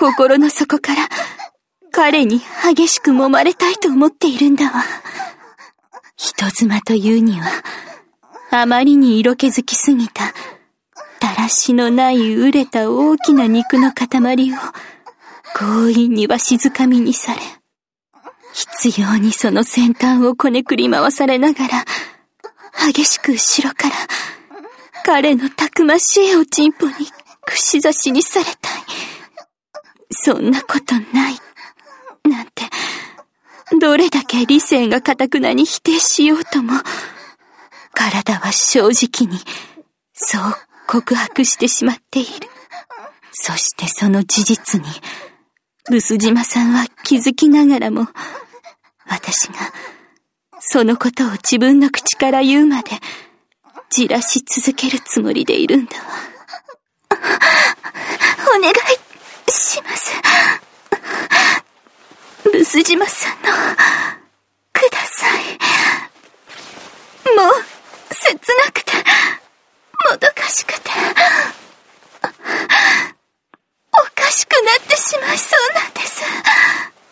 心の底から彼に激しく揉まれたいと思っているんだわ。人妻というには、あまりに色気づきすぎた、だらしのない熟れた大きな肉の塊を、強引にわしづかみにされ、必要にその先端をこねくり回されながら、激しく後ろから、彼のたくましいおちんぽに串刺しにされたい。そんなことない。なんて、どれだけ理性が堅くなに否定しようとも、体は正直に、そう告白してしまっている。そしてその事実に、毒島さんは気づきながらも、私が、そのことを自分の口から言うまで、じらし続けるつもりでいるんだわ。お願いします。毒島さんの、ください。もう、切なくて、もどかしくて、おかしくなってしまいそうなん